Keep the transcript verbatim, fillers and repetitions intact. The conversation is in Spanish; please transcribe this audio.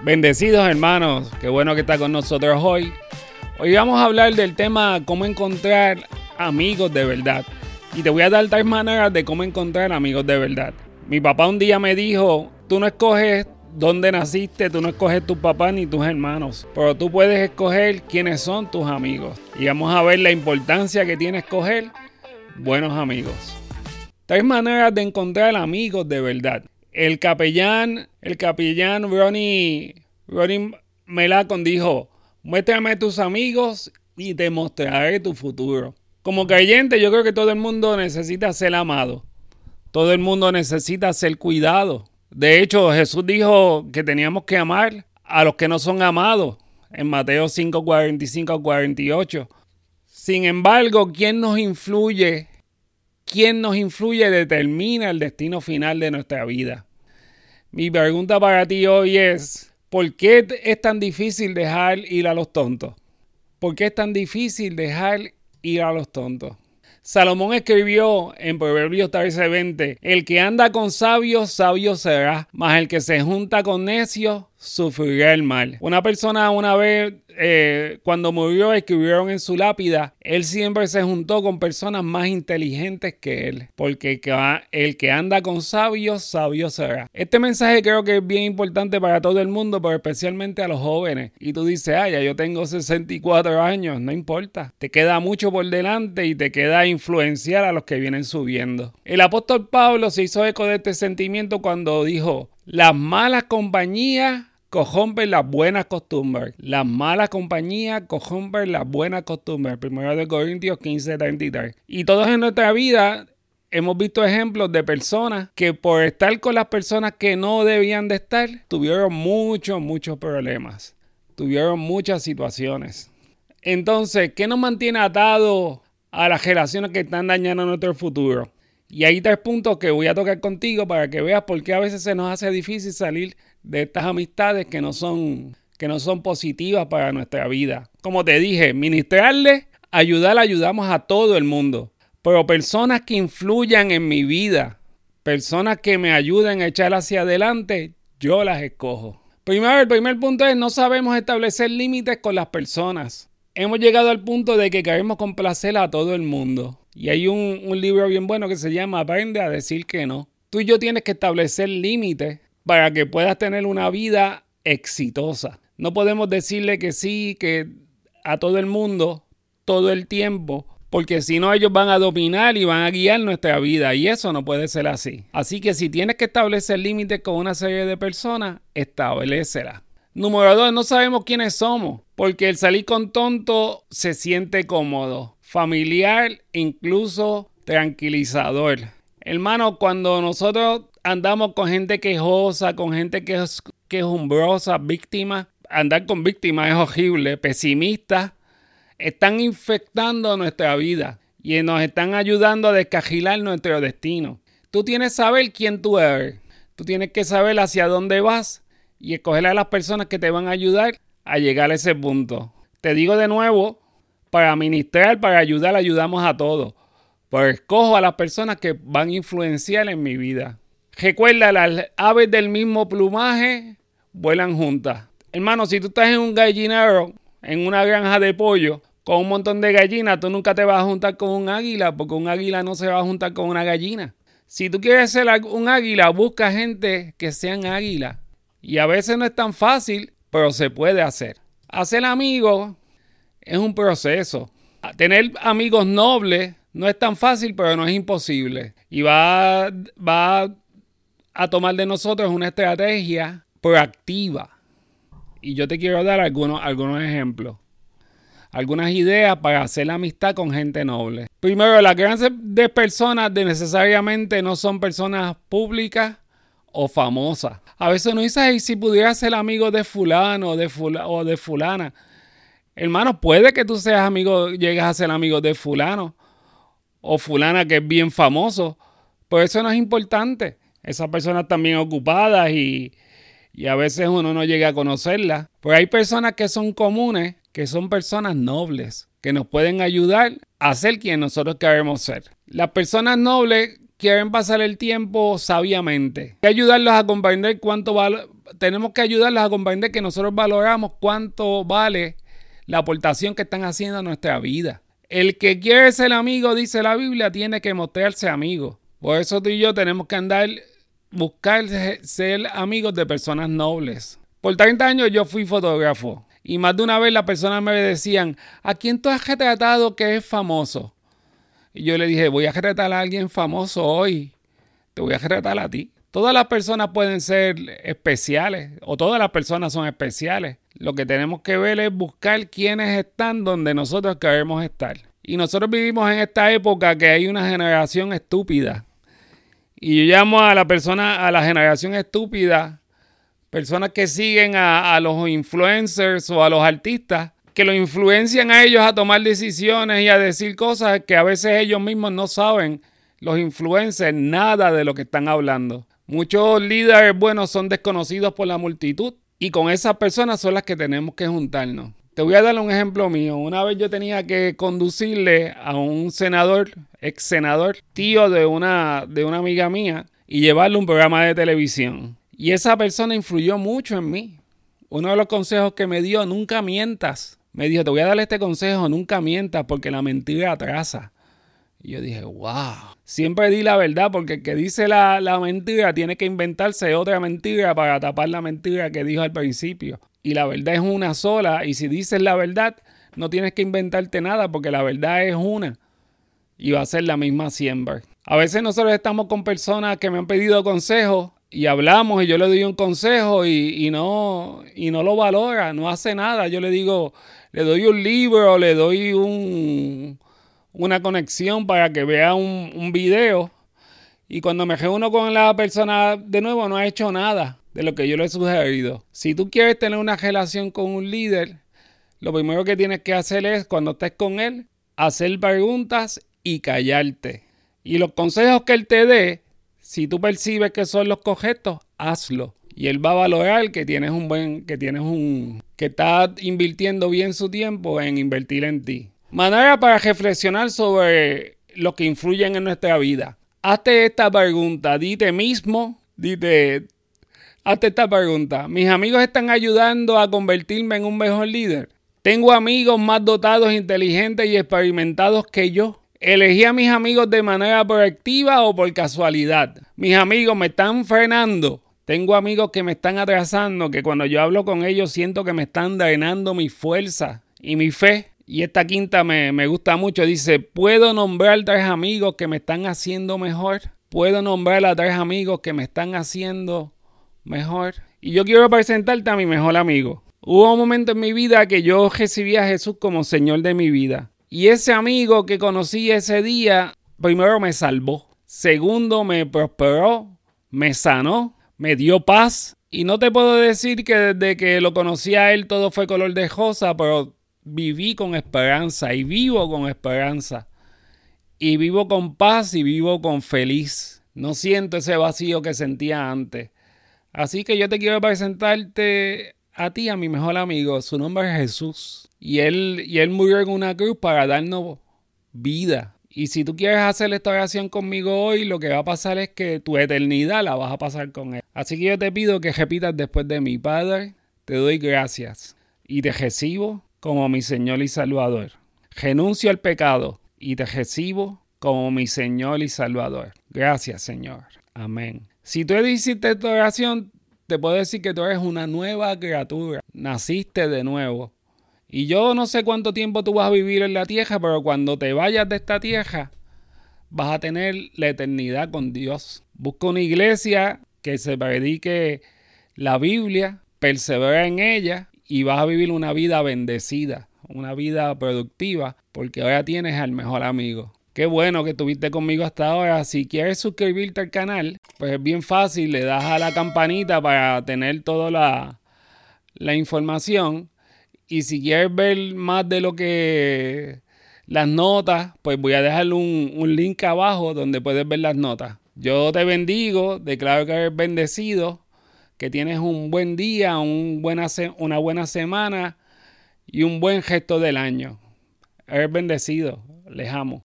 Bendecidos hermanos, qué bueno que está con nosotros hoy. Hoy vamos a hablar del tema cómo encontrar amigos de verdad. Y te voy a dar tres maneras de cómo encontrar amigos de verdad. Mi papá un día me dijo, tú no escoges dónde naciste, tú no escoges tus papás ni tus hermanos, pero tú puedes escoger quiénes son tus amigos. Y vamos a ver la importancia que tiene escoger buenos amigos. Tres maneras de encontrar amigos de verdad. El capellán, el capellán Ronnie, Ronnie Melacon dijo, muéstrame tus amigos y te mostraré tu futuro. Como creyente, yo creo que todo el mundo necesita ser amado. Todo el mundo necesita ser cuidado. De hecho, Jesús dijo que teníamos que amar a los que no son amados en Mateo cinco, cuarenta y cinco a cuarenta y ocho. Sin embargo, ¿quién nos influye? ¿Quién nos influye determina el destino final de nuestra vida? Mi pregunta para ti hoy es, ¿por qué es tan difícil dejar ir a los tontos? ¿Por qué es tan difícil dejar ir a los tontos? Salomón escribió en Proverbios trece veinte, el que anda con sabios, sabio será, mas el que se junta con necios, sufrirá el mal. Una persona una vez, eh, cuando murió, escribieron en su lápida, él siempre se juntó con personas más inteligentes que él, porque el que anda con sabios, sabio será. Este mensaje creo que es bien importante para todo el mundo, pero especialmente a los jóvenes. Y tú dices, ah, ya yo tengo sesenta y cuatro años, no importa. Te queda mucho por delante y te queda influenciar a los que vienen subiendo. El apóstol Pablo se hizo eco de este sentimiento cuando dijo, las malas compañías corrompen las buenas costumbres. Las malas compañías corrompen las buenas costumbres. Primero de Corintios quince treinta y tres. Y todos en nuestra vida hemos visto ejemplos de personas que por estar con las personas que no debían de estar, tuvieron muchos, muchos problemas. Tuvieron muchas situaciones. Entonces, ¿qué nos mantiene atados a las relaciones que están dañando nuestro futuro? Y hay tres puntos que voy a tocar contigo para que veas por qué a veces se nos hace difícil salir de estas amistades que no son, que no son positivas para nuestra vida. Como te dije, ministrarle, ayudar, ayudamos a todo el mundo. Pero personas que influyan en mi vida, personas que me ayuden a echar hacia adelante, yo las escojo. Primero, el primer punto es no sabemos establecer límites con las personas. Hemos llegado al punto de que queremos complacer a todo el mundo. Y hay un, un libro bien bueno que se llama Aprende a decir que no. Tú y yo tienes que establecer límites para que puedas tener una vida exitosa. No podemos decirle que sí, que a todo el mundo, todo el tiempo, porque si no ellos van a dominar y van a guiar nuestra vida y eso no puede ser así. Así que si tienes que establecer límites con una serie de personas, establecelas. Número dos, no sabemos quiénes somos, porque el salir con tonto se siente cómodo, familiar, incluso tranquilizador. Hermano, cuando nosotros andamos con gente quejosa, con gente que es quejumbrosa, víctima, andar con víctimas es horrible, pesimistas, están infectando nuestra vida y nos están ayudando a descarrilar nuestro destino. Tú tienes que saber quién tú eres, tú tienes que saber hacia dónde vas y escoger a las personas que te van a ayudar a llegar a ese punto. Te digo de nuevo, para ministrar, para ayudar, ayudamos a todos. Pero escojo a las personas que van a influenciar en mi vida. Recuerda, las aves del mismo plumaje vuelan juntas. Hermano, si tú estás en un gallinero, en una granja de pollo, con un montón de gallinas, tú nunca te vas a juntar con un águila, porque un águila no se va a juntar con una gallina. Si tú quieres ser un águila, busca gente que sean águilas. Y a veces no es tan fácil, pero se puede hacer. Hacer amigos es un proceso. Tener amigos nobles no es tan fácil, pero no es imposible. Y va, va a tomar de nosotros una estrategia proactiva. Y yo te quiero dar algunos, algunos ejemplos. Algunas ideas para hacer la amistad con gente noble. Primero, las grandes de personas de necesariamente no son personas públicas o famosas. A veces uno dice, ay, si pudiera ser amigo de fulano o de, fula, o de fulana. Hermano, puede que tú seas amigo, llegues a ser amigo de fulano o fulana que es bien famoso, pero eso no es importante. Esas personas están bien ocupadas y, y a veces uno no llega a conocerlas. Pero hay personas que son comunes, que son personas nobles, que nos pueden ayudar a ser quien nosotros queremos ser. Las personas nobles quieren pasar el tiempo sabiamente. Hay que ayudarlos a comprender cuánto val- tenemos que ayudarlos a comprender que nosotros valoramos cuánto vale la aportación que están haciendo a nuestra vida. El que quiere ser amigo, dice la Biblia, tiene que mostrarse amigo. Por eso tú y yo tenemos que andar, buscar ser amigos de personas nobles. Por treinta años yo fui fotógrafo y más de una vez las personas me decían, ¿a quién tú has retratado que es famoso? Y yo le dije, voy a retratar a alguien famoso hoy. Te voy a retratar a ti. Todas las personas pueden ser especiales o todas las personas son especiales. Lo que tenemos que ver es buscar quiénes están donde nosotros queremos estar. Y nosotros vivimos en esta época que hay una generación estúpida. Y yo llamo a la persona, a la generación estúpida, personas que siguen a, a los influencers o a los artistas, que los influencian a ellos a tomar decisiones y a decir cosas que a veces ellos mismos no saben, los influencers, nada de lo que están hablando. Muchos líderes buenos son desconocidos por la multitud y con esas personas son las que tenemos que juntarnos. Te voy a dar un ejemplo mío. Una vez yo tenía que conducirle a un senador, ex senador, tío de una, de una amiga mía y llevarle un programa de televisión. Y esa persona influyó mucho en mí. Uno de los consejos que me dio, nunca mientas. Me dijo, te voy a dar este consejo, nunca mientas porque la mentira atrasa. Y yo dije, wow. Siempre di la verdad porque el que dice la, la mentira tiene que inventarse otra mentira para tapar la mentira que dijo al principio. Y la verdad es una sola. Y si dices la verdad, no tienes que inventarte nada porque la verdad es una. Y va a ser la misma siempre. A veces nosotros estamos con personas que me han pedido consejos y hablamos y yo le doy un consejo y, y, no, y no lo valora, no hace nada. Yo le digo, le doy un libro, le doy un... una conexión para que vea un, un video y cuando me reúno con la persona de nuevo no ha hecho nada de lo que yo le he sugerido. Si tú quieres tener una relación con un líder, lo primero que tienes que hacer es cuando estés con él, hacer preguntas y callarte. Y los consejos que él te dé, si tú percibes que son los correctos, hazlo. Y él va a valorar que tienes un buen, que tienes un, que estás invirtiendo bien su tiempo en invertir en ti. Manera para reflexionar sobre lo que influyen en nuestra vida. Hazte esta pregunta, dite mismo, dite, hazte esta pregunta. ¿Mis amigos están ayudando a convertirme en un mejor líder? ¿Tengo amigos más dotados, inteligentes y experimentados que yo? ¿Elegí a mis amigos de manera proactiva o por casualidad? ¿Mis amigos me están frenando? Tengo amigos que me están atrasando, que cuando yo hablo con ellos siento que me están drenando mi fuerza y mi fe. Y esta quinta me, me gusta mucho. Dice, ¿puedo nombrar tres amigos que me están haciendo mejor? ¿Puedo nombrar a tres amigos que me están haciendo mejor? Y yo quiero presentarte a mi mejor amigo. Hubo un momento en mi vida que yo recibí a Jesús como Señor de mi vida. Y ese amigo que conocí ese día, primero me salvó. Segundo, me prosperó, me sanó, me dio paz. Y no te puedo decir que desde que lo conocí a él todo fue color de rosa, pero viví con esperanza y vivo con esperanza. Y vivo con paz y vivo con feliz. No siento ese vacío que sentía antes. Así que yo te quiero presentarte a ti, a mi mejor amigo. Su nombre es Jesús. Y él, y él murió en una cruz para darnos vida. Y si tú quieres hacer esta oración conmigo hoy, lo que va a pasar es que tu eternidad la vas a pasar con él. Así que yo te pido que repitas después de mí. Padre, te doy gracias y te recibo como mi Señor y Salvador. Renuncio al pecado y te recibo como mi Señor y Salvador. Gracias, Señor. Amén. Si tú hiciste esta oración, te puedo decir que tú eres una nueva criatura. Naciste de nuevo. Y yo no sé cuánto tiempo tú vas a vivir en la tierra, pero cuando te vayas de esta tierra, vas a tener la eternidad con Dios. Busca una iglesia que se predique la Biblia, persevera en ella y vas a vivir una vida bendecida, una vida productiva, porque ahora tienes al mejor amigo. Qué bueno que estuviste conmigo hasta ahora. Si quieres suscribirte al canal, pues es bien fácil, le das a la campanita para tener toda la, la información. Y si quieres ver más de lo que las notas, pues voy a dejarle un, un link abajo donde puedes ver las notas. Yo te bendigo, declaro que eres bendecido, que tienes un buen día, un buena se- una buena semana y un buen gesto del año. Eres bendecido, les amo.